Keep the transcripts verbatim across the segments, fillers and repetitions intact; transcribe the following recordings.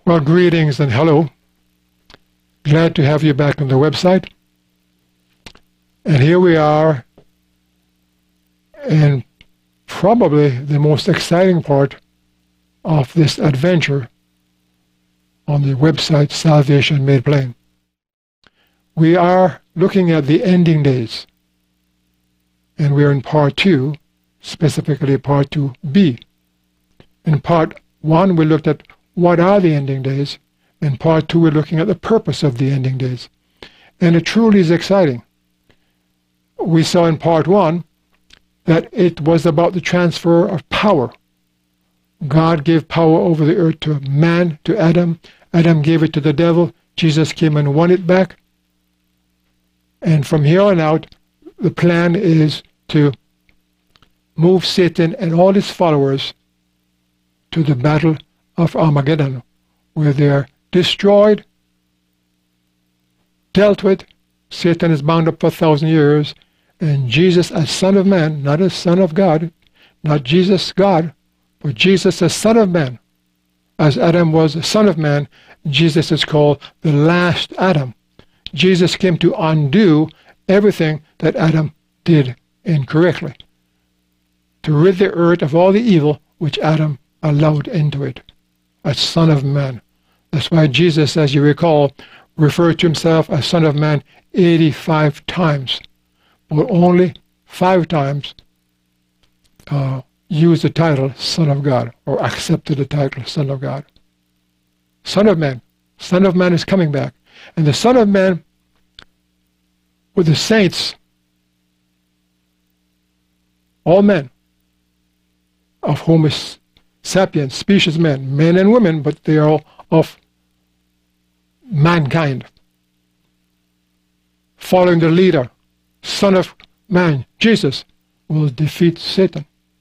Well, greetings and hello. Glad to have you back on the website. And here we are in probably the most exciting part of this adventure on the website Salvation Made Plain. We are looking at the ending days, and we're in part two, specifically part two B. In part one, we looked at what are the ending days. In part two, we're looking at the purpose of the ending days. And it truly is exciting. We saw in part one that it was about the transfer of power. God gave power over the earth to man, to Adam. Adam gave it to the devil. Jesus came and won it back. And from here on out, the plan is to move Satan and all his followers to the battle of Armageddon, where they are destroyed, dealt with. Satan is bound up for a thousand years, and Jesus as Son of Man, not as Son of God, not Jesus God, but Jesus as Son of Man. As Adam was the Son of Man, Jesus is called the last Adam. Jesus came to undo everything that Adam did incorrectly, to rid the earth of all the evil which Adam allowed into it, as Son of Man. That's why Jesus, as you recall, referred to himself as Son of Man eighty-five times, but only five times uh, used the title Son of God, or accepted the title Son of God. Son of Man. Son of Man is coming back. And the Son of Man with the saints, all men, of whom is sapiens, species men, men and women, but they are all of mankind, following the leader, Son of Man, Jesus, will defeat Satan.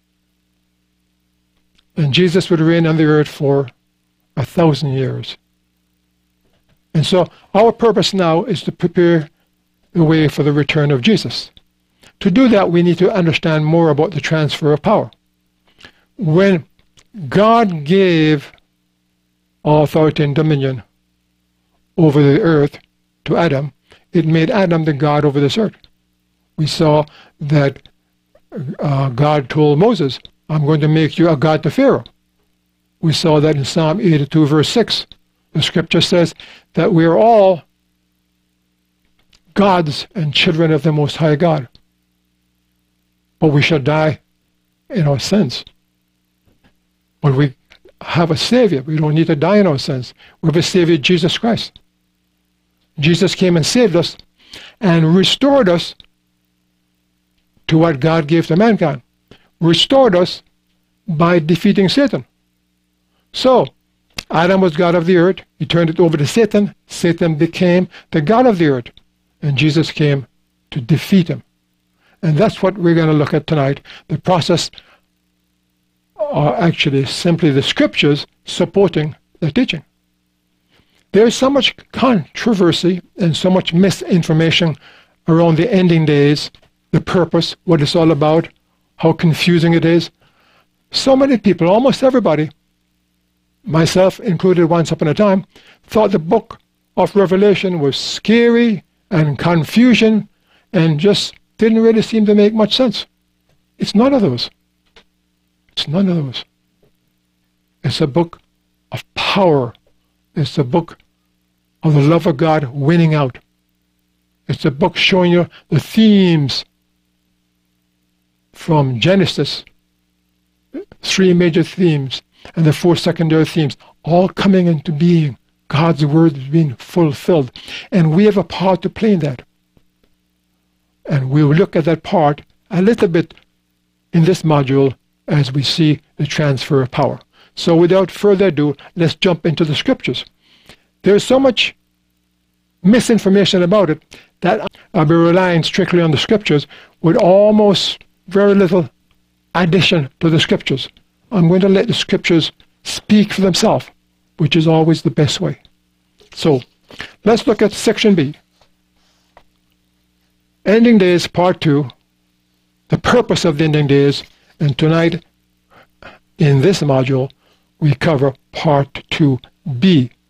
And Jesus would reign on the earth for a thousand years. And so our purpose now is to prepare the way for the return of Jesus. To do that, we need to understand more about the transfer of power. When God gave all authority and dominion over the earth to Adam, it made Adam the God over this earth. We saw that uh, God told Moses, I'm going to make you a God to Pharaoh. We saw that in Psalm eighty-two, verse six. The scripture says that we are all gods and children of the Most High God. But we shall die in our sins. But we have a Savior. We don't need to die in our sins. We have a Savior, Jesus Christ. Jesus came and saved us and restored us to what God gave to mankind. Restored us by defeating Satan. So, Adam was God of the earth. He turned it over to Satan. Satan became the God of the earth. And Jesus came to defeat him. And that's what we're going to look at tonight. The process are actually simply the scriptures supporting the teaching. There is so much controversy and so much misinformation around the ending days, the purpose, what it's all about, how confusing it is. So many people, almost everybody, myself included once upon a time, thought the book of Revelation was scary and confusion and just didn't really seem to make much sense. It's none of those. It's none of those. It's a book of power. It's a book of the love of God winning out. It's a book showing you the themes from Genesis, three major themes, and the four secondary themes, all coming into being. God's word is being fulfilled. And we have a part to play in that. And we'll look at that part a little bit in this module as we see the transfer of power. So without further ado, let's jump into the scriptures. There's so much misinformation about it that I'll be relying strictly on the scriptures with almost very little addition to the scriptures. I'm going to let the scriptures speak for themselves, which is always the best way. So let's look at section B. Ending days, part two. The purpose of the ending days. And tonight, in this module, we cover part two B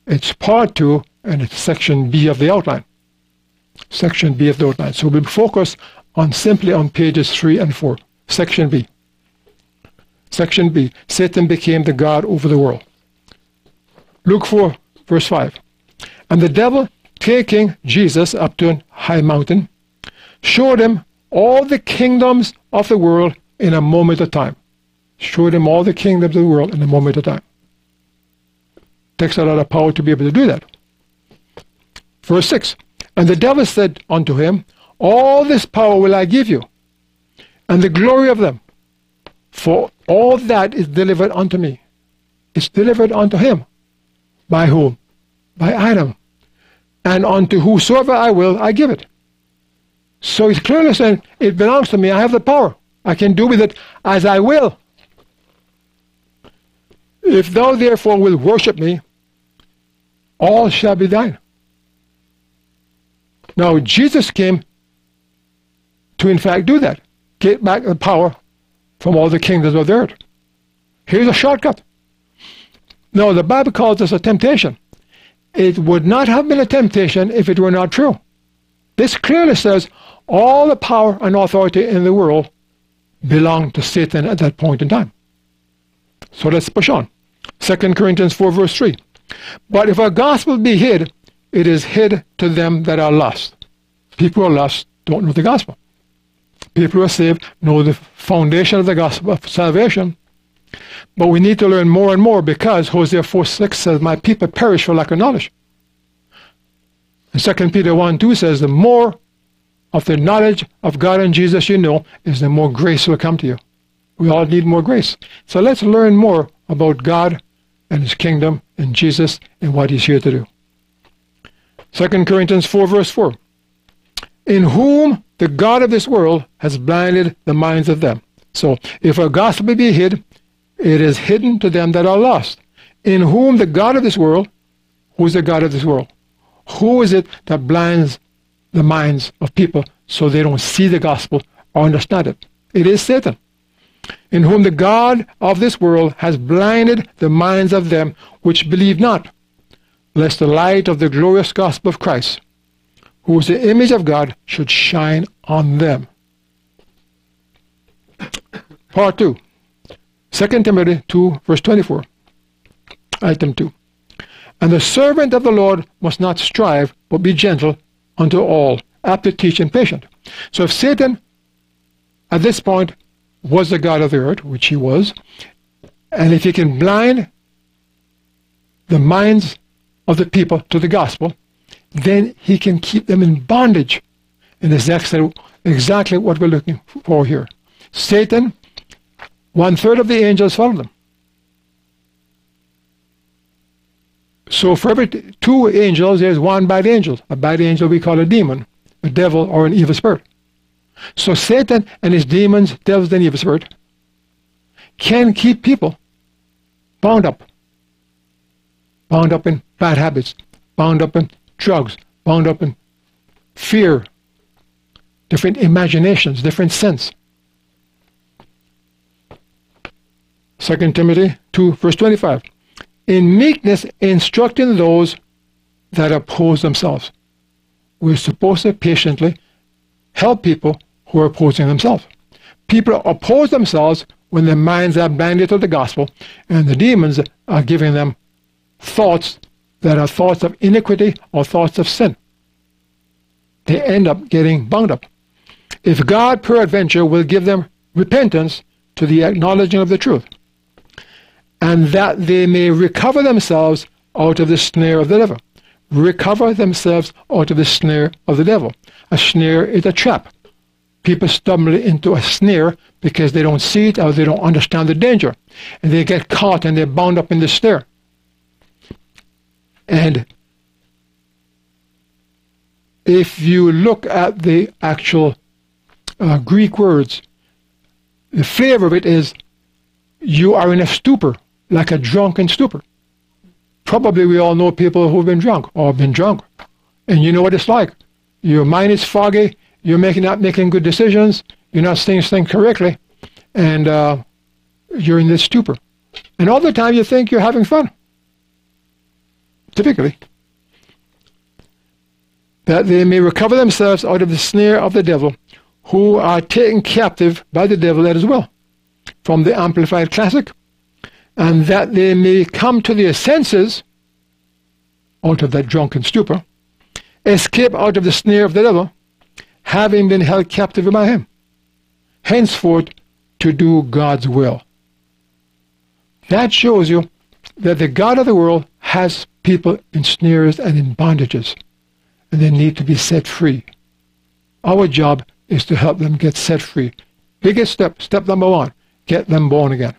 It's part two, and it's section B of the outline. Section B of the outline. So we'll focus on simply on pages three and four. Section B. Section B. Satan became the God over the world. Luke four, verse five. And the devil, taking Jesus up to a high mountain, showed him all the kingdoms of the world in a moment of time. Showed him all the kingdoms of the world in a moment of time. Takes a lot of power to be able to do that. Verse six. And the devil said unto him, all this power will I give you, and the glory of them, for all that is delivered unto me. It's delivered unto him. By whom? By Adam. And unto whosoever I will, I give it. So he's clearly saying, it belongs to me. I have the power. I can do with it as I will. If thou therefore wilt worship me, all shall be thine. Now, Jesus came to, in fact, do that. Get back the power from all the kingdoms of the earth. Here's a shortcut. No, the Bible calls this a temptation. It would not have been a temptation if it were not true. This clearly says all the power and authority in the world belonged to Satan at that point in time. So let's push on. Second Corinthians four, verse three. But if our gospel be hid, it is hid to them that are lost. People who are lost don't know the gospel. People who are saved know the foundation of the gospel of salvation. But we need to learn more and more, because Hosea four six says, my people perish for lack of knowledge. And Second Peter one two says, the more of the knowledge of God and Jesus you know, is the more grace will come to you. We all need more grace. So let's learn more about God and His kingdom and Jesus and what He's here to do. Second Corinthians four, verse four. In whom the God of this world has blinded the minds of them. So, if our gospel be hid, it is hidden to them that are lost. In whom the God of this world, who is the God of this world? Who is it that blinds the minds of people so they don't see the gospel or understand it? It is Satan. In whom the God of this world has blinded the minds of them which believe not, lest the light of the glorious gospel of Christ, who is the image of God, should shine on them. Part two. Second Timothy two, verse twenty-four. Item two. And the servant of the Lord must not strive, but be gentle unto all, apt to teach and patient. So if Satan, at this point, was the God of the earth, which he was, and if he can blind the minds of the people to the gospel, then he can keep them in bondage. And that's exactly what we're looking for here. Satan, one-third of the angels followed him. So for every two angels, there's one bad angel. A bad angel we call a demon, a devil, or an evil spirit. So Satan and his demons, devils, and evil spirit can keep people bound up. Bound up in bad habits, bound up in drugs, bound up in fear, different imaginations, different sense. Second Timothy two, verse twenty-five. In meekness instructing those that oppose themselves. We're supposed to patiently help people who are opposing themselves. People oppose themselves when their minds are blinded to the gospel, and the demons are giving them thoughts that are thoughts of iniquity or thoughts of sin. They end up getting bound up. If God peradventure will give them repentance to the acknowledging of the truth, and that they may recover themselves out of the snare of the devil. Recover themselves out of the snare of the devil. A snare is a trap. People stumble into a snare because they don't see it or they don't understand the danger. And they get caught and they're bound up in the snare. And if you look at the actual uh, Greek words, the flavor of it is you are in a stupor, like a drunken stupor. Probably we all know people who've been drunk or been drunk. And you know what it's like. Your mind is foggy, you're making, not making good decisions, you're not saying things correctly, and uh, you're in this stupor. And all the time you think you're having fun. typically, that they may recover themselves out of the snare of the devil, who are taken captive by the devil at his will, from the Amplified Classic, and that they may come to their senses out of that drunken stupor, escape out of the snare of the devil, having been held captive by him, henceforth to do God's will. That shows you that the God of the world has people in snares and in bondages, and they need to be set free. Our job is to help them get set free. Biggest step, step number one, get them born again.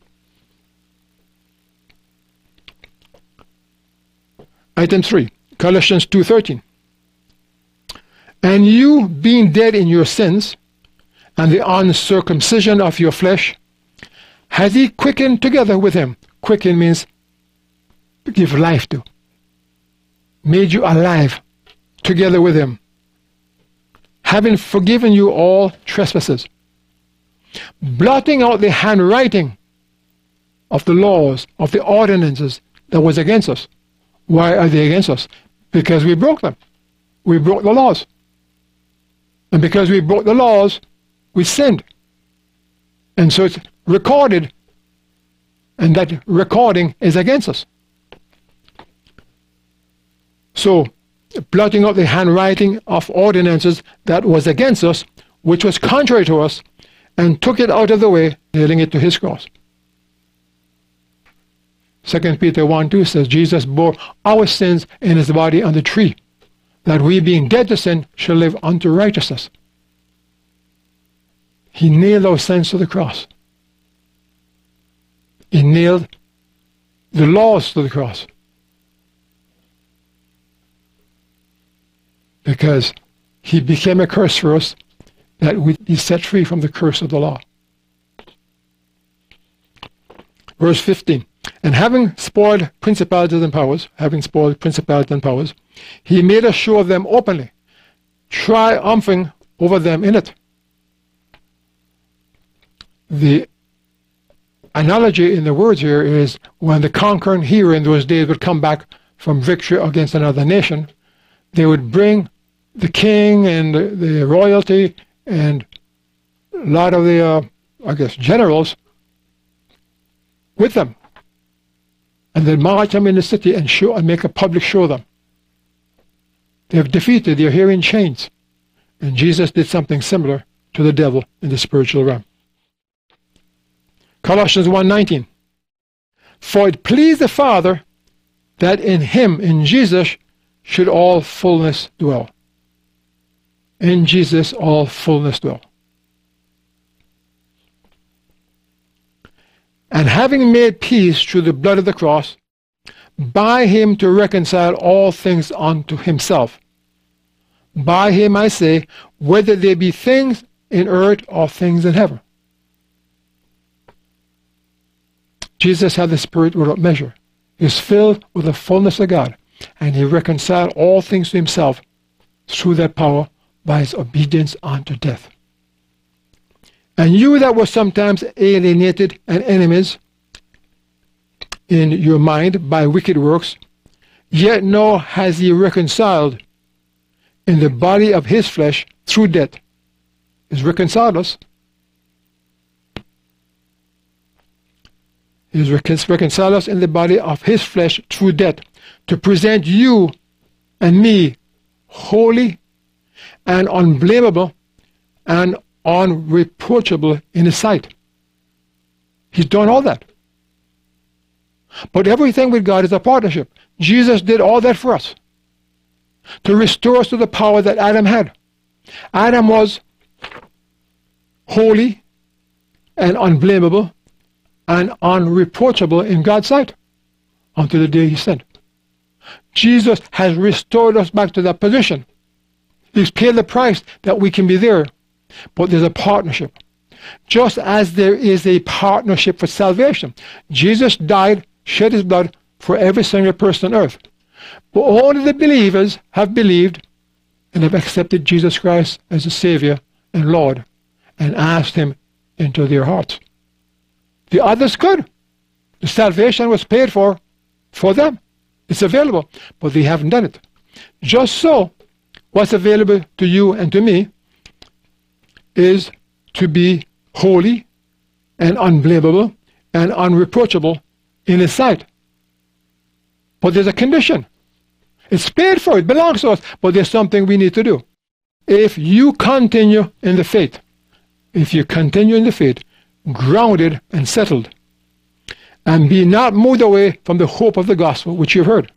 Item three, Colossians two thirteen. And you, being dead in your sins, and the uncircumcision of your flesh, has he quickened together with him. Quicken means give life to. Made you alive together with him, having forgiven you all trespasses, blotting out the handwriting of the laws, of the ordinances that was against us. Why are they against us? Because we broke them. We broke the laws. And because we broke the laws, we sinned. And so it's recorded, and that recording is against us. So, blotting out the handwriting of ordinances that was against us, which was contrary to us, and took it out of the way, nailing it to his cross. Second Peter one two says, Jesus bore our sins in his body on the tree, that we, being dead to sin, shall live unto righteousness. He nailed our sins to the cross. He nailed the laws to the cross. Because he became a curse for us, that we be set free from the curse of the law. Verse fifteen. And having spoiled principalities and powers, having spoiled principalities and powers, he made a show of them openly, triumphing over them in it. The analogy in the words here is when the conquering hero in those days would come back from victory against another nation, they would bring the king and the, the royalty and a lot of the, uh, I guess, generals with them. And then march them in the city and show and make a public show of them. They have defeated, they are here in chains. And Jesus did something similar to the devil in the spiritual realm. Colossians one nineteen. For it pleased the Father that in him, in Jesus, should all fullness dwell. In Jesus all fullness dwell. And having made peace through the blood of the cross, by him to reconcile all things unto himself. By him, I say, whether they be things in earth or things in heaven. Jesus had the Spirit without measure. He was filled with the fullness of God, and he reconciled all things to himself through that power by his obedience unto death. And you that were sometimes alienated and enemies in your mind by wicked works, yet now has he reconciled in the body of his flesh through death. He's reconciled us. He's reconciled us in the body of his flesh through death, to present you and me holy and unblameable and unreproachable in his sight. He's done all that. But everything with God is a partnership. Jesus did all that for us, to restore us to the power that Adam had. Adam was holy and unblameable and unreproachable in God's sight until the day he sinned. Jesus has restored us back to that position. He's paid the price that we can be there. But there's a partnership. Just as there is a partnership for salvation. Jesus died, shed his blood for every single person on earth. But only the believers have believed and have accepted Jesus Christ as a Savior and Lord and asked him into their hearts. The others could. The salvation was paid for for them. It's available, but they haven't done it. Just so, what's available to you and to me is to be holy and unblameable and unreproachable in His sight. But there's a condition. It's paid for, it belongs to us, but there's something we need to do. If you continue in the faith, if you continue in the faith, grounded and settled, and be not moved away from the hope of the gospel which you've heard.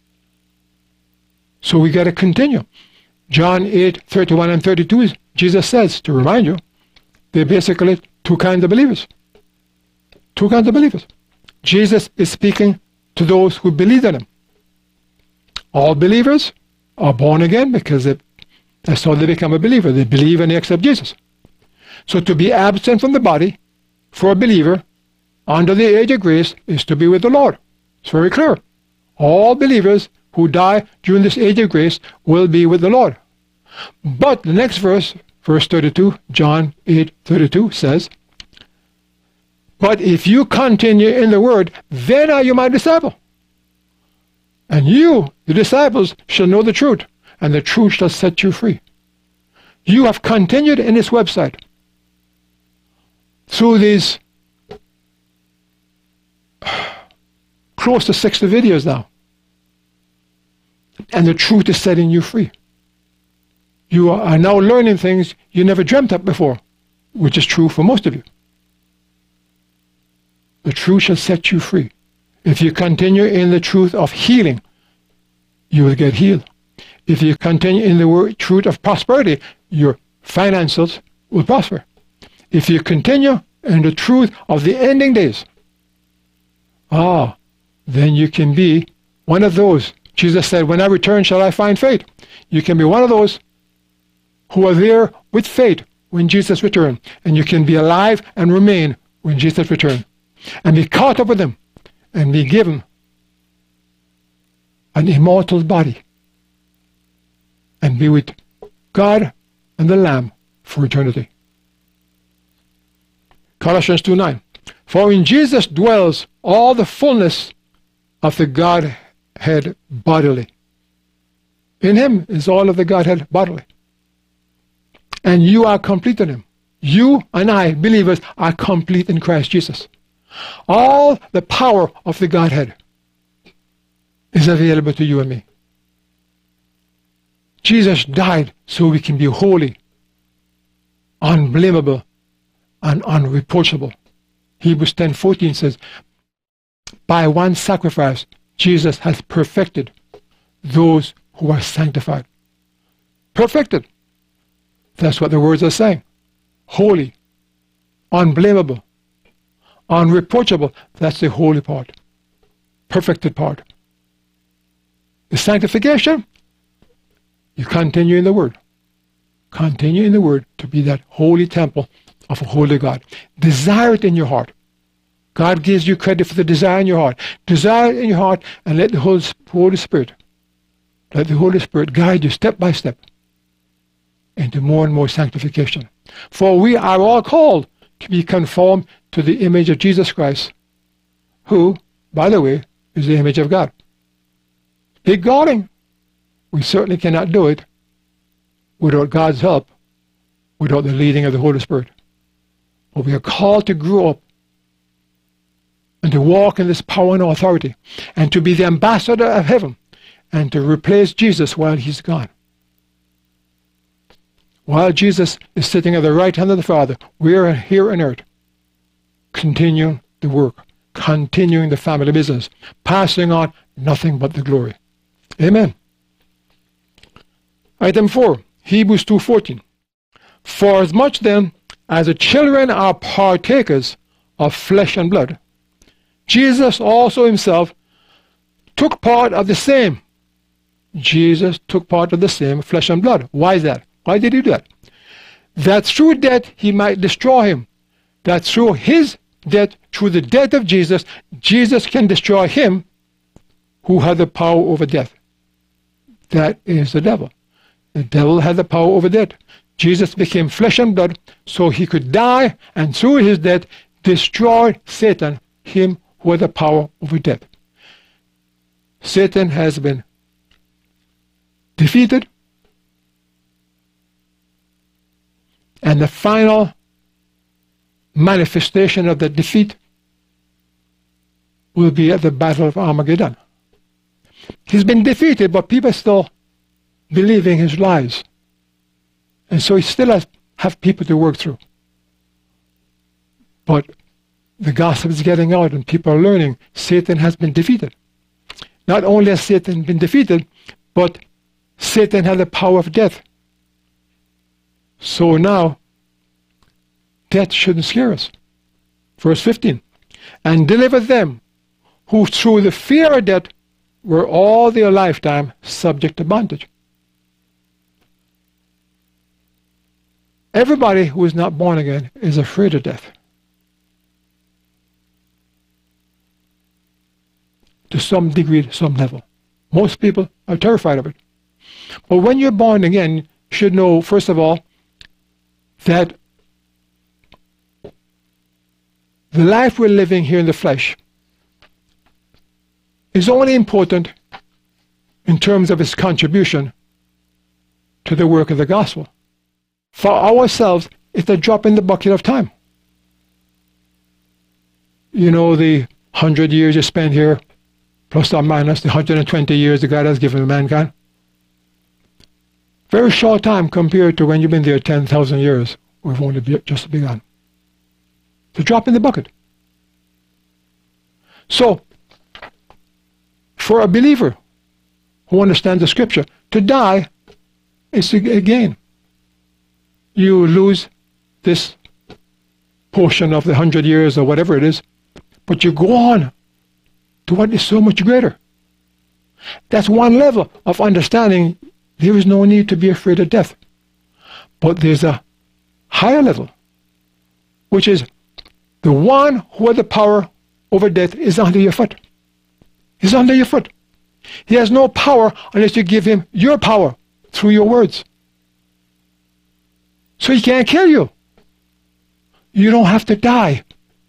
So we got to continue. John eight, thirty-one and thirty-two, Jesus says, to remind you, they're basically two kinds of believers. Two kinds of believers. Jesus is speaking to those who believe in Him. All believers are born again because they, that's how they become a believer. They believe and they accept Jesus. So to be absent from the body for a believer under the age of grace is to be with the Lord. It's very clear. All believers who die during this age of grace will be with the Lord. But the next verse, verse thirty-two, John eight thirty-two says, but if you continue in the word, then are you my disciple. And you, the disciples, shall know the truth, and the truth shall set you free. You have continued in this website through these close to sixty videos now. And the truth is setting you free. You are now learning things you never dreamt of before, which is true for most of you. The truth shall set you free. If you continue in the truth of healing, you will get healed. If you continue in the word, truth of prosperity, your finances will prosper. If you continue in the truth of the ending days, ah, then you can be one of those. Jesus said, when I return, shall I find faith? You can be one of those who are there with faith when Jesus returns. And you can be alive and remain when Jesus returns. And be caught up with Him and be given an immortal body and be with God and the Lamb for eternity. Colossians two nine. For in Jesus dwells all the fullness of the Godhead bodily. In Him is all of the Godhead bodily. And you are complete in Him. You and I, believers, are complete in Christ Jesus. All the power of the Godhead is available to you and me. Jesus died so we can be holy, unblameable, and unreproachable. Hebrews ten fourteen says, by one sacrifice, Jesus has perfected those who are sanctified. Perfected. That's what the words are saying. Holy, unblameable, unreproachable. That's the holy part. Perfected part. The sanctification, you continue in the Word. Continue in the Word to be that holy temple of a holy God. Desire it in your heart. God gives you credit for the desire in your heart. Desire it in your heart and let the Holy, Holy Spirit, let the Holy Spirit guide you step by step into more and more sanctification. For we are all called to be conformed to the image of Jesus Christ, who, by the way, is the image of God. Big calling. We certainly cannot do it without God's help, without the leading of the Holy Spirit. But we are called to grow up and to walk in this power and authority and to be the ambassador of heaven and to replace Jesus while He's gone. While Jesus is sitting at the right hand of the Father, we are here on earth, continuing the work, continuing the family business, passing on nothing but the glory. Amen. Item four, Hebrews two fourteen. For as much then as the children are partakers of flesh and blood, Jesus also Himself took part of the same. Jesus took part of the same flesh and blood. Why is that? Why did He do that? That through death He might destroy him. That through His death, through the death of Jesus, Jesus can destroy him who had the power over death. That is the devil. The devil had the power over death. Jesus became flesh and blood so He could die and through His death destroy Satan, him who had the power over death. Satan has been defeated, and the final manifestation of the defeat will be at the Battle of Armageddon. He's been defeated, but people are still believing his lies. And so he still has have people to work through. But the gospel is getting out and people are learning Satan has been defeated. Not only has Satan been defeated, but Satan had the power of death. So now, death shouldn't scare us. Verse fifteen. And deliver them who through the fear of death were all their lifetime subject to bondage. Everybody who is not born again is afraid of death. To some degree, to some level. Most people are terrified of it. But when you're born again, you should know, first of all, that the life we're living here in the flesh is only important in terms of its contribution to the work of the gospel. For ourselves, it's a drop in the bucket of time. You know, the hundred years you spend here, plus or minus the one hundred twenty years that God has given mankind. Very short time compared to when you've been there ten thousand years. We've only be, just begun. It's a drop in the bucket. So, for a believer who understands the scripture, to die is a gain. You lose this portion of the hundred years or whatever it is, but you go on to what is so much greater. That's one level of understanding there is no need to be afraid of death. But there's a higher level, which is the one who has the power over death is under your foot. He's under your foot. He has no power unless you give him your power through your words. So he can't kill you. You don't have to die,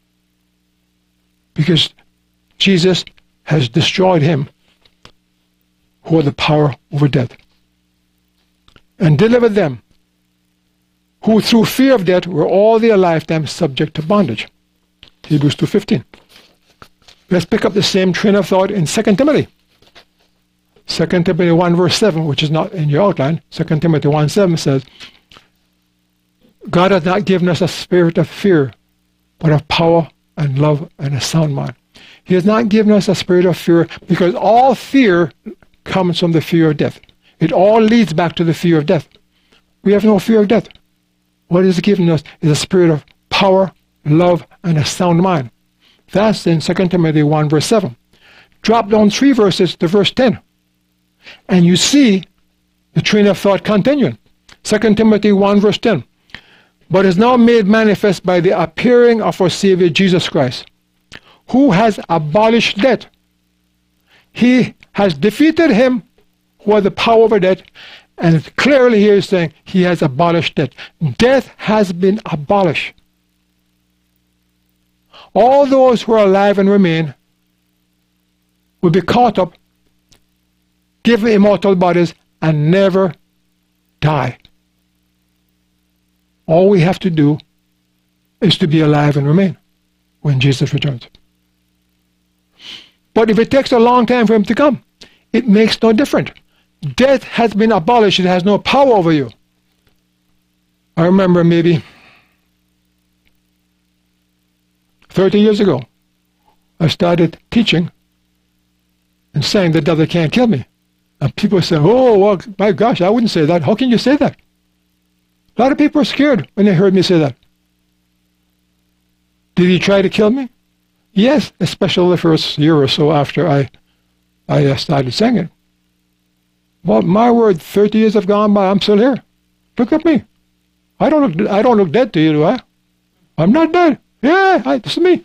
because Jesus has destroyed him who had the power over death, and delivered them who through fear of death were all their lifetime subject to bondage. Hebrews two fifteen. Let's pick up the same train of thought in Second Timothy. Second Timothy one verse seven, which is not in your outline. Second Timothy one seven says, God has not given us a spirit of fear, but of power and love and a sound mind. He has not given us a spirit of fear, because all fear comes from the fear of death. It all leads back to the fear of death. We have no fear of death. What is given us is a spirit of power, love, and a sound mind. That's in Second Timothy one verse seven. Drop down three verses to verse ten, and you see the train of thought continuing. Second Timothy one verse ten. But is now made manifest by the appearing of our Savior Jesus Christ, who has abolished death. He has defeated him who had the power over death, and clearly here is saying he has abolished death. Death has been abolished. All those who are alive and remain will be caught up, given immortal bodies, and never die. All we have to do is to be alive and remain when Jesus returns. But if it takes a long time for him to come, it makes no difference. Death has been abolished. It has no power over you. I remember maybe thirty years ago, I started teaching and saying the devil can't kill me. And people say, oh, well, my gosh, I wouldn't say that. How can you say that? A lot of people are scared when they heard me say that. Did he try to kill me? Yes, especially the first year or so after I, I started singing. But my word, thirty years have gone by. I'm still here. Look at me. I don't look. I don't look dead to you, do I? I'm not dead. Yeah, I, this is me.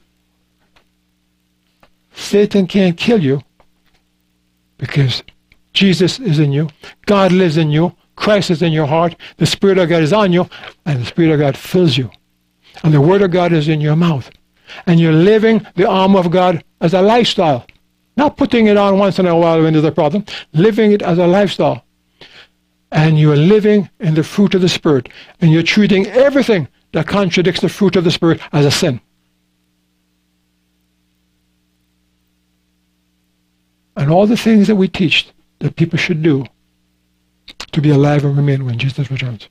Satan can't kill you because Jesus is in you. God lives in you. Christ is in your heart. The Spirit of God is on you, and the Spirit of God fills you. And the Word of God is in your mouth. And you're living the armor of God as a lifestyle. Not putting it on once in a while when there's a problem. Living it as a lifestyle. And you are living in the fruit of the Spirit. And you're treating everything that contradicts the fruit of the Spirit as a sin. And all the things that we teach that people should do to be alive and remain when Jesus returns.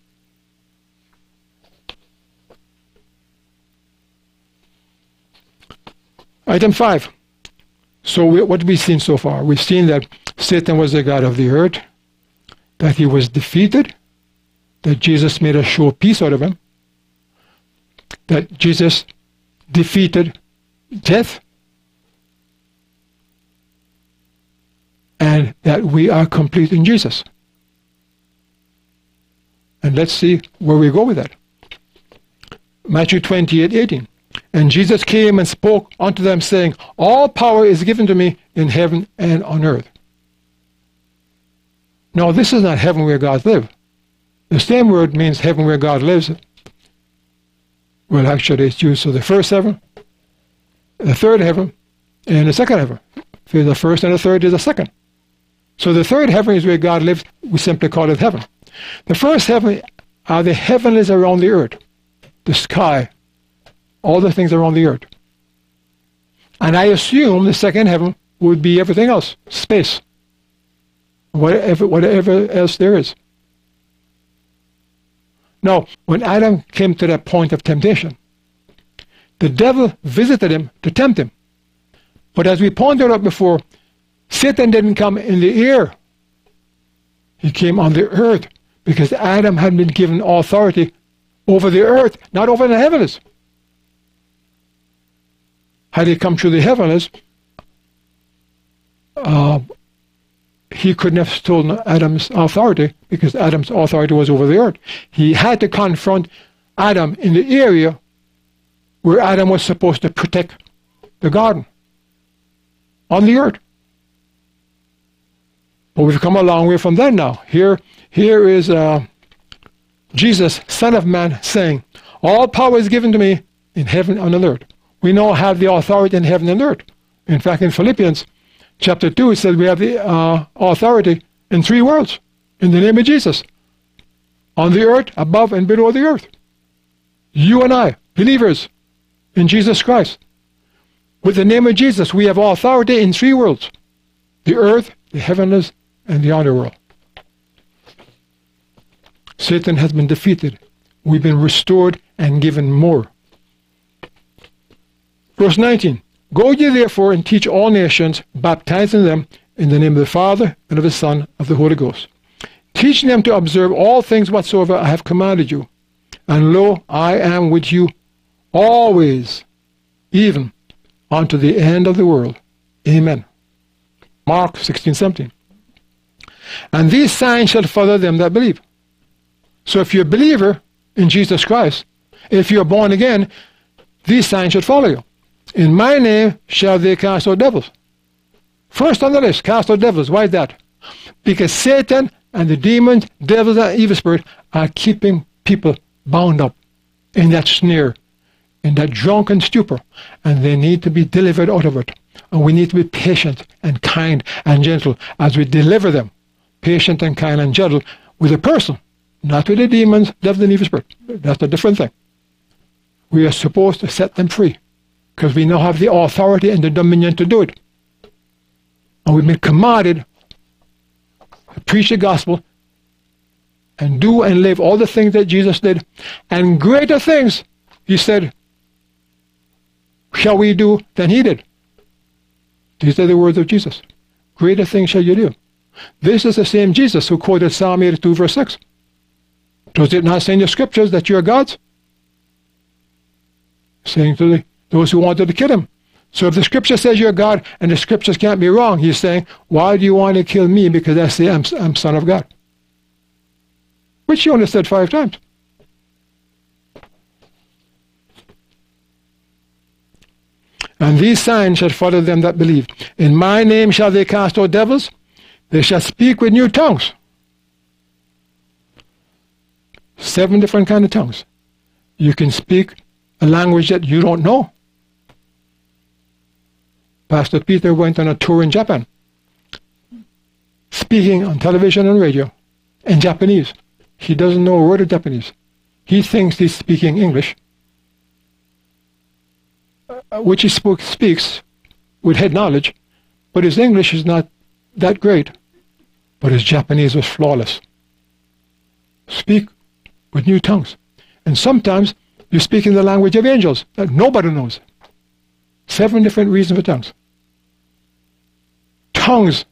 Item five. So we, what have we seen so far? We've seen that Satan was the god of the earth, that he was defeated, that Jesus made a show of peace out of him, that Jesus defeated death, and that we are complete in Jesus. And let's see where we go with that. Matthew twenty-eight eighteen. And Jesus came and spoke unto them, saying, all power is given to me in heaven and on earth. Now, this is not heaven where God lives. The same word means heaven where God lives. Well, actually, it's used for the first heaven, the third heaven, and the second heaven. If the first and the third is the second. So the third heaven is where God lives. We simply call it heaven. The first heaven are the heavens around the earth, the sky, all the things around the earth. And I assume the second heaven would be everything else, space, whatever, whatever else there is. Now, when Adam came to that point of temptation, the devil visited him to tempt him. But as we pointed out before, Satan didn't come in the air. He came on the earth because Adam had been given authority over the earth, not over the heavens. Had he come through the heavens, uh, he couldn't have stolen Adam's authority because Adam's authority was over the earth. He had to confront Adam in the area where Adam was supposed to protect the garden, on the earth. But we've come a long way from that now. Here, here is uh, Jesus, Son of Man, saying, all power is given to me in heaven and on earth. We now have the authority in heaven and earth. In fact, in Philippians chapter two, it says we have the uh, authority in three worlds, in the name of Jesus. On the earth, above and below the earth. You and I, believers in Jesus Christ. With the name of Jesus, we have authority in three worlds. The earth, the heavens, and the underworld. Satan has been defeated. We've been restored and given more. Verse nineteen. Go ye therefore and teach all nations, baptizing them in the name of the Father, and of the Son, and of the Holy Ghost. Teaching them to observe all things whatsoever I have commanded you. And lo, I am with you always, even unto the end of the world. Amen. Mark sixteen seventeen. And these signs shall follow them that believe. So if you're a believer in Jesus Christ, if you're born again, these signs should follow you. In my name shall they cast out devils. First on the list, cast out devils. Why is that? Because Satan and the demons, devils, and evil spirit are keeping people bound up in that snare, in that drunken stupor, and they need to be delivered out of it. And we need to be patient and kind and gentle as we deliver them. Patient and kind and gentle with a person, not with the demons, devils, and evil spirit. That's a different thing. We are supposed to set them free because we now have the authority and the dominion to do it. And we've been commanded to preach the gospel and do and live all the things that Jesus did. And greater things, he said, shall we do than he did. These are the words of Jesus. Greater things shall you do. This is the same Jesus who quoted Psalm eighty-two verse six. Does it not say in the scriptures that you are God's? Saying to the, those who wanted to kill him. So if the scripture says you're God and the scriptures can't be wrong, he's saying, why do you want to kill me? Because I say I'm, I'm son of God. Which he only said five times. And these signs shall follow them that believe. In my name shall they cast out devils. They shall speak with new tongues. Seven different kind of tongues. You can speak a language that you don't know. Pastor Peter went on a tour in Japan, speaking on television and radio in Japanese. He doesn't know a word of Japanese. He thinks he's speaking English, uh, which he spoke, speaks with head knowledge, but his English is not that great, but his Japanese was flawless. Speak with new tongues. And sometimes you speak in the language of angels that nobody knows. Seven different reasons for tongues. Tongues.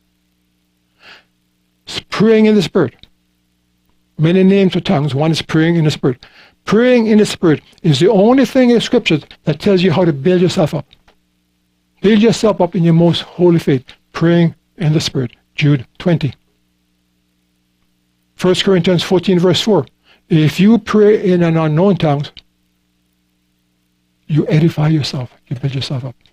Praying in the Spirit. Many names for tongues. One is praying in the Spirit. Praying in the Spirit is the only thing in the Scriptures that tells you how to build yourself up. Build yourself up in your most holy faith. Praying in the Spirit. Jude twenty. First Corinthians fourteen verse four. If you pray in an unknown tongues, you edify yourself. You build yourself up.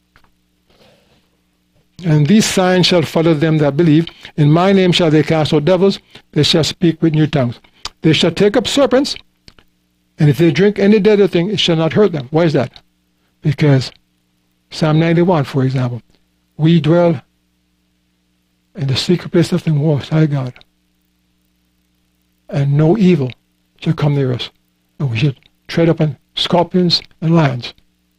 And these signs shall follow them that believe. In my name shall they cast out devils. They shall speak with new tongues. They shall take up serpents. And if they drink any deadly thing, it shall not hurt them. Why is that? Because Psalm ninety-one, for example, we dwell in the secret place of the Most High God, and no evil shall come near us. And we should tread upon scorpions and lions.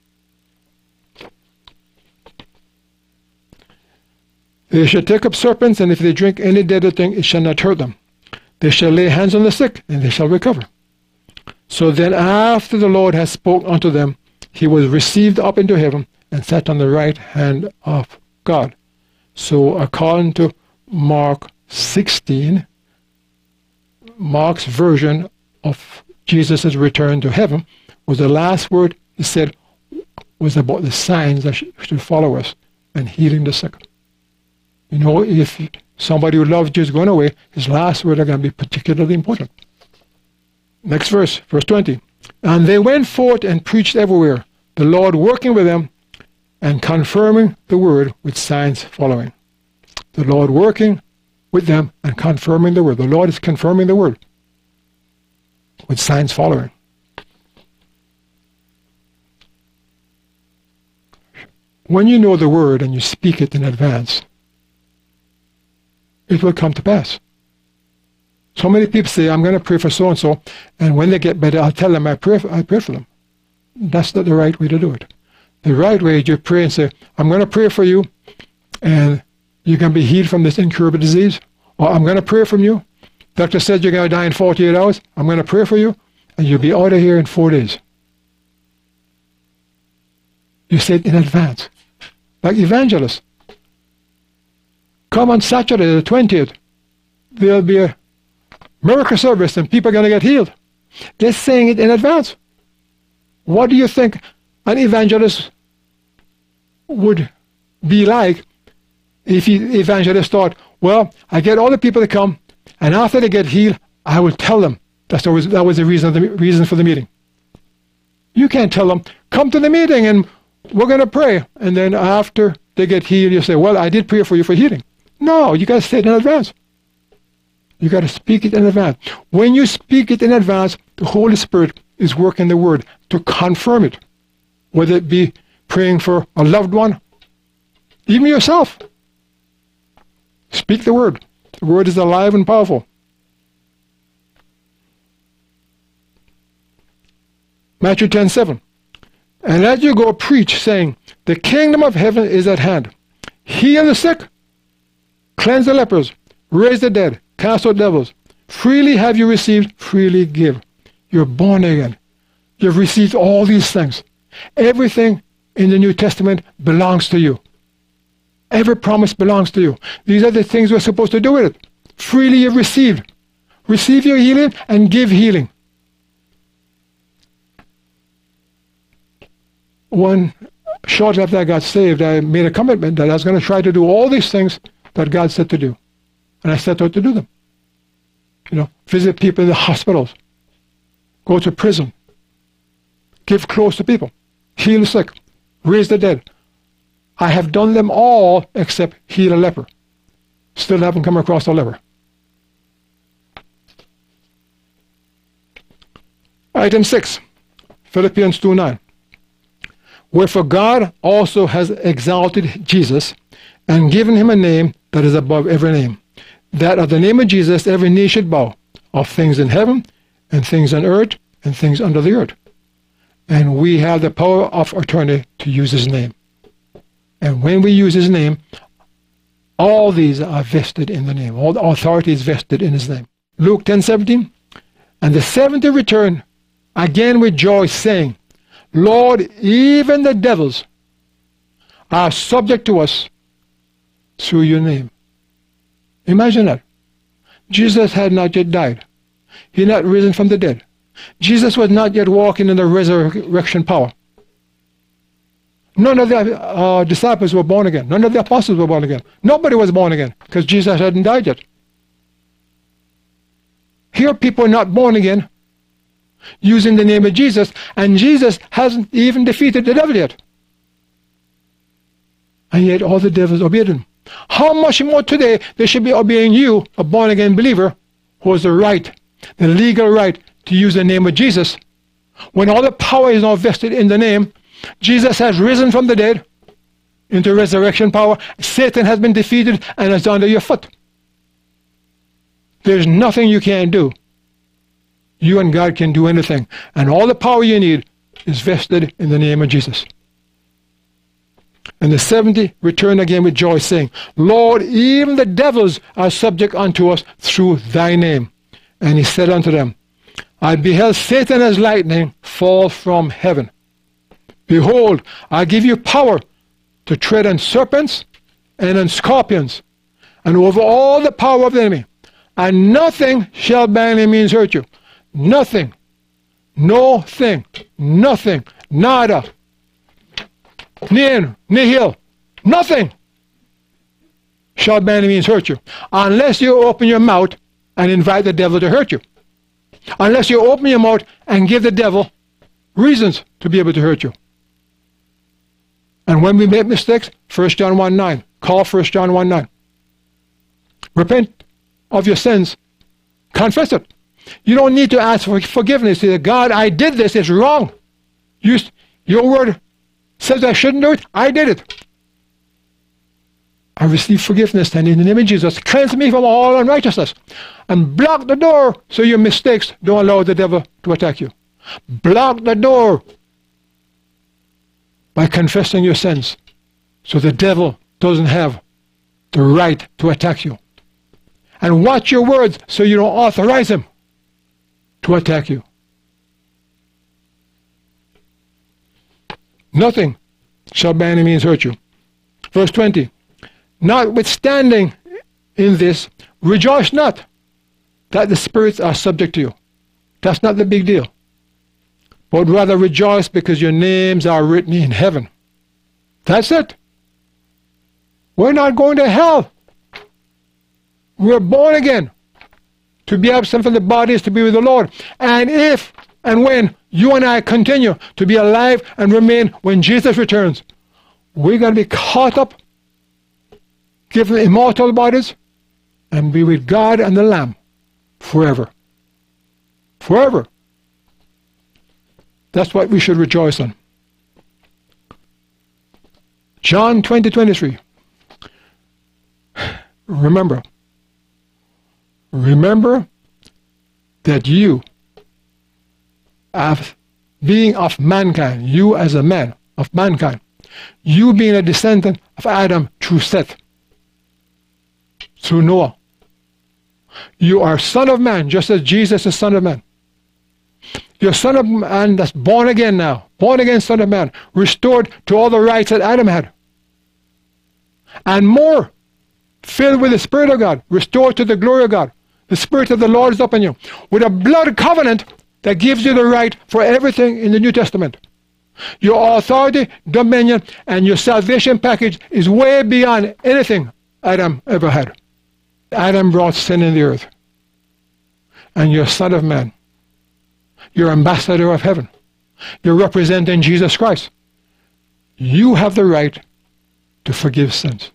They shall take up serpents, and if they drink any deadly thing, it shall not hurt them. They shall lay hands on the sick, and they shall recover. So then after the Lord has spoken unto them, he was received up into heaven, and sat on the right hand of God. So according to Mark sixteen, Mark's version of Jesus' return to heaven was the last word he said was about the signs that should follow us and healing the sick. You know, if somebody who loves you is going away, his last words are going to be particularly important. Next verse, verse twenty. And they went forth and preached everywhere, the Lord working with them and confirming the word with signs following. The Lord working with them and confirming the word. The Lord is confirming the word with signs following. When you know the word and you speak it in advance, it will come to pass. So many people say, I'm going to pray for so-and-so, and when they get better, I'll tell them I pray for, I pray for them. That's not the right way to do it. The right way is you pray and say, I'm going to pray for you, and you can be healed from this incurable disease. Or I'm going to pray from you. Doctor said you're going to die in forty-eight hours. I'm going to pray for you, and you'll be out of here in four days. You say it in advance. Like evangelists. Come on Saturday the twentieth. There'll be a miracle service and people are going to get healed. They're saying it in advance. What do you think an evangelist would be like if the evangelist thought, well, I get all the people to come, and after they get healed, I will tell them that's always, that was the reason, the reason for the meeting. You can't tell them, come to the meeting and we're going to pray. And then after they get healed, you say, well, I did pray for you for healing. No, you got to say it in advance. You got to speak it in advance. When you speak it in advance, the Holy Spirit is working the word to confirm it. Whether it be praying for a loved one, even yourself. Speak the word. The word is alive and powerful. Matthew ten seven. And as you go preach, saying, the kingdom of heaven is at hand. Heal the sick, cleanse the lepers, raise the dead, cast out devils. Freely have you received, freely give. You're born again. You've received all these things. Everything in the New Testament belongs to you. Every promise belongs to you. These are the things we're supposed to do with it. Freely you've received. Receive your healing and give healing. One shortly after I got saved, I made a commitment that I was going to try to do all these things that God said to do. And I set out to do them. You know, visit people in the hospitals. Go to prison. Give close to people. Heal the sick. Raise the dead. I have done them all except heal a leper. Still haven't come across a leper. Item six. Philippians two nine. Wherefore God also has exalted Jesus, and given him a name that is above every name, that at the name of Jesus every knee should bow, of things in heaven, and things on earth, and things under the earth. And we have the power of attorney to use his name. And when we use his name, all these are vested in the name. All the authority is vested in his name. Luke ten seventeen. And the seventy returned again with joy, saying, Lord, even the devils are subject to us through your name. Imagine that. Jesus had not yet died. He had not risen from the dead. Jesus was not yet walking in the resurrection power. None of the uh, disciples were born again. None of the apostles were born again. Nobody was born again because Jesus hadn't died yet. Here people are not born again using the name of Jesus, and Jesus hasn't even defeated the devil yet. And yet all the devils obeyed him. How much more today they should be obeying you, a born-again believer, who has the right, the legal right to use the name of Jesus, when all the power is now vested in the name. Jesus has risen from the dead into resurrection power. Satan has been defeated and is under your foot. There's nothing you can't do. You and God can do anything. And all the power you need is vested in the name of Jesus. And the seventy returned again with joy, saying, Lord, even the devils are subject unto us through thy name. And he said unto them, I beheld Satan as lightning fall from heaven. Behold, I give you power to tread on serpents and on scorpions, and over all the power of the enemy, and nothing shall by any means hurt you. Nothing. No thing. Nothing. Nada. Nien. Nihil. Nothing shall by any means hurt you, unless you open your mouth and invite the devil to hurt you. Unless you open your mouth and give the devil reasons to be able to hurt you. And when we make mistakes, First John one nine. Call First John one nine. Repent of your sins. Confess it. You don't need to ask for forgiveness. Say, God, I did this. It's wrong. You, your word says I shouldn't do it. I did it. I receive forgiveness, and in the name of Jesus, cleanse me from all unrighteousness. And block the door so your mistakes don't allow the devil to attack you. Block the door by confessing your sins, so the devil doesn't have the right to attack you. And watch your words so you don't authorize him to attack you. Nothing shall by any means hurt you. Verse twenty. Notwithstanding in this, rejoice not that the spirits are subject to you. That's not the big deal. But rather rejoice because your names are written in heaven. That's it. We're not going to hell. We're born again. To be absent from the body is to be with the Lord. And if and when you and I continue to be alive and remain when Jesus returns, we're going to be caught up, given immortal bodies, and be with God and the Lamb forever. Forever. That's what we should rejoice on. John twenty twenty-three. Remember. Remember that you, as being of mankind, you as a man of mankind, you being a descendant of Adam through Seth, through Noah, you are son of man, just as Jesus is son of man. You're son of man that's born again now, born again son of man, restored to all the rights that Adam had. And more, filled with the Spirit of God, restored to the glory of God. The Spirit of the Lord is upon you, with a blood covenant that gives you the right for everything in the New Testament. Your authority, dominion, and your salvation package is way beyond anything Adam ever had. Adam brought sin in the earth. And you're son of man. You're ambassador of heaven. You're representing Jesus Christ. You have the right to forgive sins.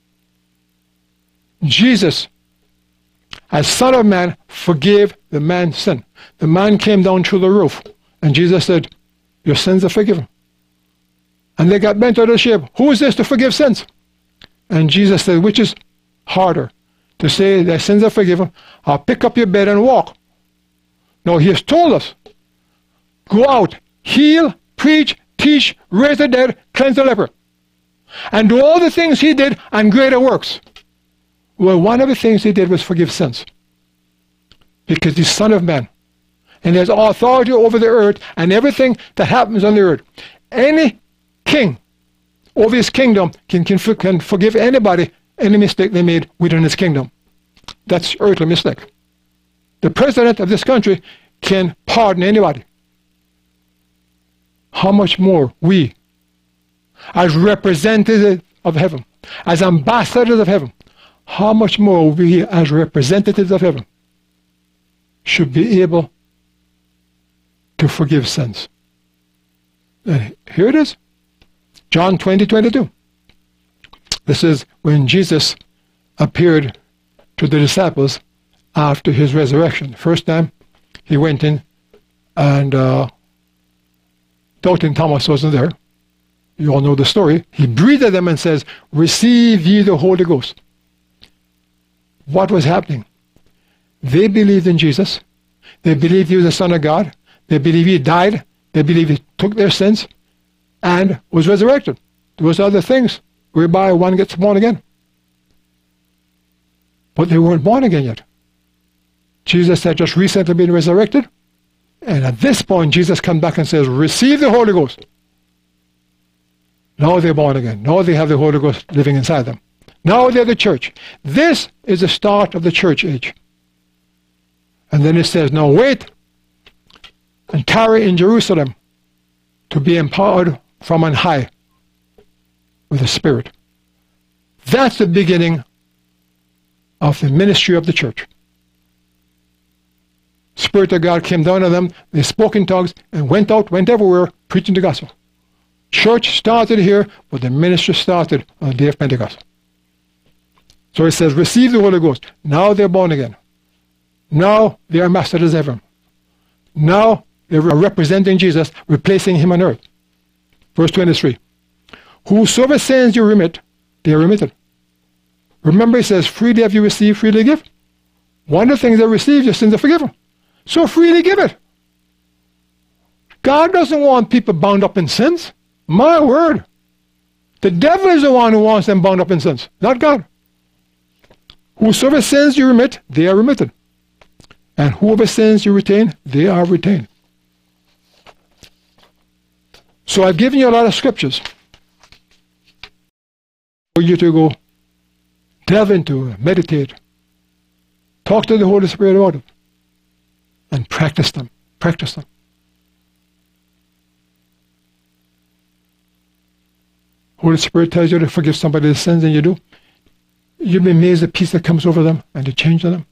Jesus, as son of man, forgave the man's sin. The man came down through the roof, and Jesus said, your sins are forgiven. and they got bent out of shape. Who is this to forgive sins? And Jesus said, which is harder, to say their sins are forgiven, or pick up your bed and walk? No, he has told us, go out, heal, preach, teach, raise the dead, cleanse the leper, and do all the things he did and greater works. Well, one of the things he did was forgive sins, because he's Son of Man, and he has authority over the earth and everything that happens on the earth. Any king over his kingdom can, can, can forgive anybody any mistake they made within his kingdom. That's earthly mistake. The president of this country can pardon anybody. How much more we, as representatives of heaven, as ambassadors of heaven, how much more we, as representatives of heaven, should be able to forgive sins. And here it is. John twenty, twenty-two. This is when Jesus appeared to the disciples after his resurrection. First time he went in, and uh, doubting Thomas wasn't there. You all know the story. He breathed at them and says, receive ye the Holy Ghost. What was happening? They believed in Jesus. They believed he was the Son of God. They believed he died. They believed he took their sins and was resurrected. There was other things whereby one gets born again. But they weren't born again yet. Jesus had just recently been resurrected. And at this point, Jesus comes back and says, receive the Holy Ghost. Now they're born again. Now they have the Holy Ghost living inside them. Now they're the church. This is the start of the church age. And then it says, now wait and tarry in Jerusalem to be empowered from on high with the Spirit. That's the beginning of the ministry of the church. Spirit of God came down on them, they spoke in tongues, and went out, went everywhere, preaching the gospel. Church started here, but the ministry started on the day of Pentecost. So it says, receive the Holy Ghost. Now they're born again. Now they are ambassadors of heaven. Now they are representing Jesus, replacing him on earth. Verse twenty-three. Whosoever sins you remit, they are remitted. Remember, it says, freely have you received, freely give. One of the things they receive, your sins are forgiven. So freely give it. God doesn't want people bound up in sins. My word. The devil is the one who wants them bound up in sins, not God. Whosoever sins you remit, they are remitted. And whoever sins you retain, they are retained. So I've given you a lot of scriptures for you to go delve into, meditate, talk to the Holy Spirit about it, and practice them. Practice them. Holy Spirit tells you to forgive somebody's sins, and you do. You'll be amazed at the peace that comes over them and the change in them.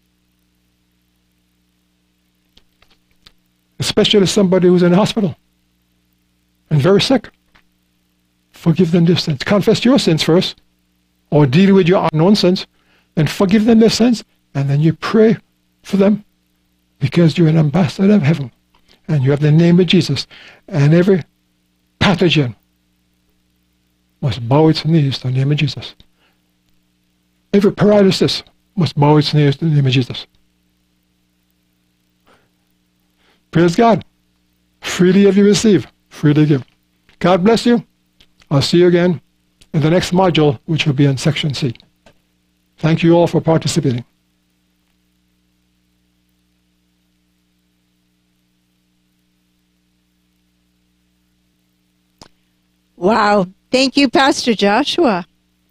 Especially somebody who's in the hospital and very sick. Forgive them their sins. Confess your sins first, or deal with your unknown sins, and forgive them their sins, and then you pray for them, because you're an ambassador of heaven, and you have the name of Jesus, and every pathogen must bow its knees to the name of Jesus. Every paralysis must bow its knees to the name of Jesus. Praise God. Freely have you received, freely give. God bless you. I'll see you again in the next module, which will be in section C. Thank you all for participating. Wow. Thank you, Pastor Joshua.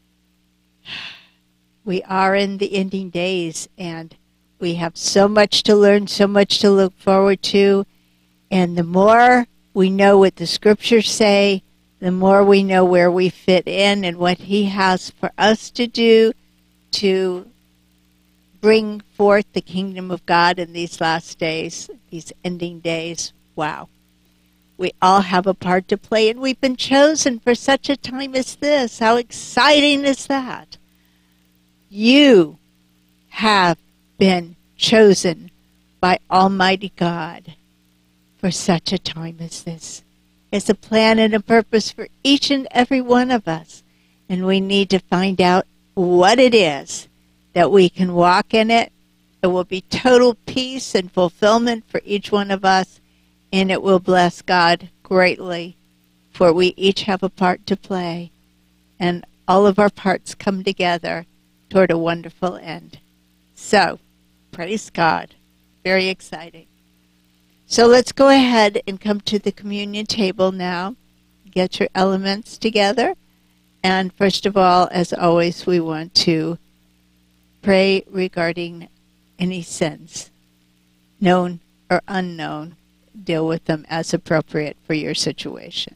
We are in the ending days, and we have so much to learn, so much to look forward to. And the more we know what the scriptures say, the more we know where we fit in and what he has for us to do to bring forth the kingdom of God in these last days, these ending days. Wow. We all have a part to play, and we've been chosen for such a time as this. How exciting is that? You have been chosen by Almighty God for such a time as this. He has a plan and a purpose for each and every one of us. And we need to find out what it is that we can walk in it. It will be total peace and fulfillment for each one of us, and it will bless God greatly, for we each have a part to play, and all of our parts come together toward a wonderful end. So, praise God. Very exciting. So let's go ahead and come to the communion table now. Get your elements together. And first of all, as always, we want to pray regarding any sins, known or unknown. Deal with them as appropriate for your situation.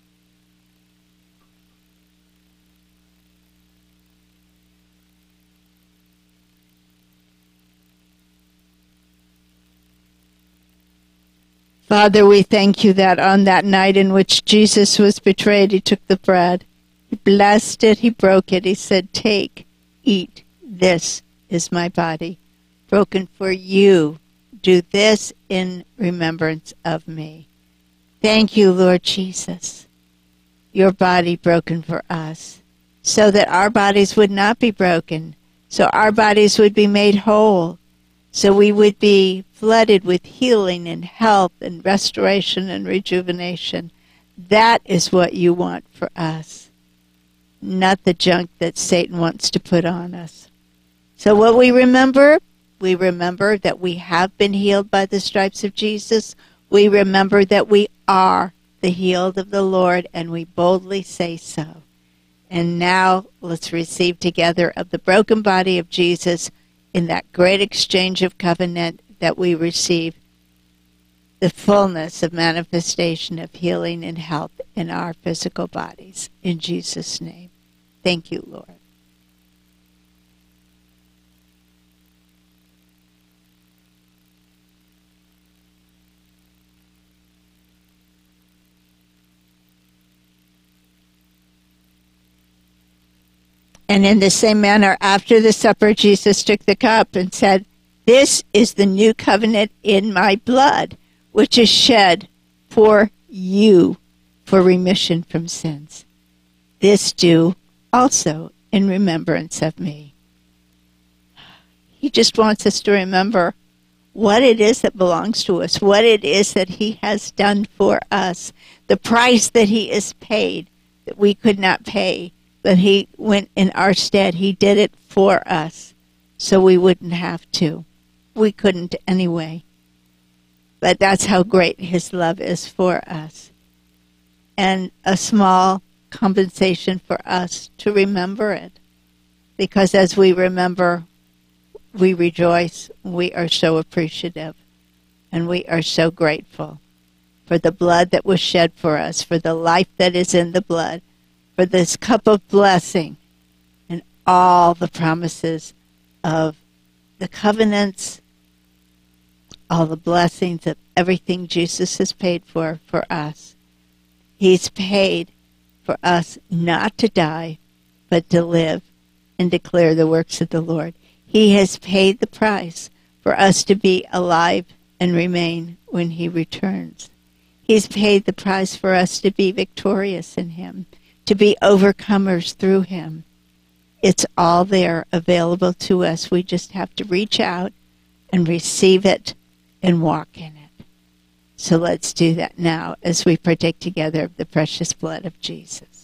Father, we thank you that on that night in which Jesus was betrayed, he took the bread, he blessed it, he broke it, he said, "Take, eat, this is my body, broken for you. Do this in remembrance of me." Thank you, Lord Jesus, your body broken for us, so that our bodies would not be broken, so our bodies would be made whole, so we would be flooded with healing and health and restoration and rejuvenation. That is what you want for us, not the junk that Satan wants to put on us. So what we remember, we remember that we have been healed by the stripes of Jesus. We remember that we are the healed of the Lord, and we boldly say so. And now let's receive together of the broken body of Jesus in that great exchange of covenant that we receive the fullness of manifestation of healing and health in our physical bodies. In Jesus' name. Thank you, Lord. And in the same manner, after the supper, Jesus took the cup and said, "This is the new covenant in my blood, which is shed for you for remission from sins. This do also in remembrance of me." He just wants us to remember what it is that belongs to us, what it is that he has done for us, the price that he has paid that we could not pay. But he went in our stead. He did it for us so we wouldn't have to. We couldn't anyway. But that's how great his love is for us. And a small compensation for us to remember it. Because as we remember, we rejoice. We are so appreciative. And we are so grateful for the blood that was shed for us, for the life that is in the blood, for this cup of blessing and all the promises of the covenants, all the blessings of everything Jesus has paid for for us. He's paid for us not to die, but to live and declare the works of the Lord. He has paid the price for us to be alive and remain when he returns. He's paid the price for us to be victorious in him, to be overcomers through him. It's all there available to us. We just have to reach out and receive it and walk in it. So let's do that now as we partake together of the precious blood of Jesus.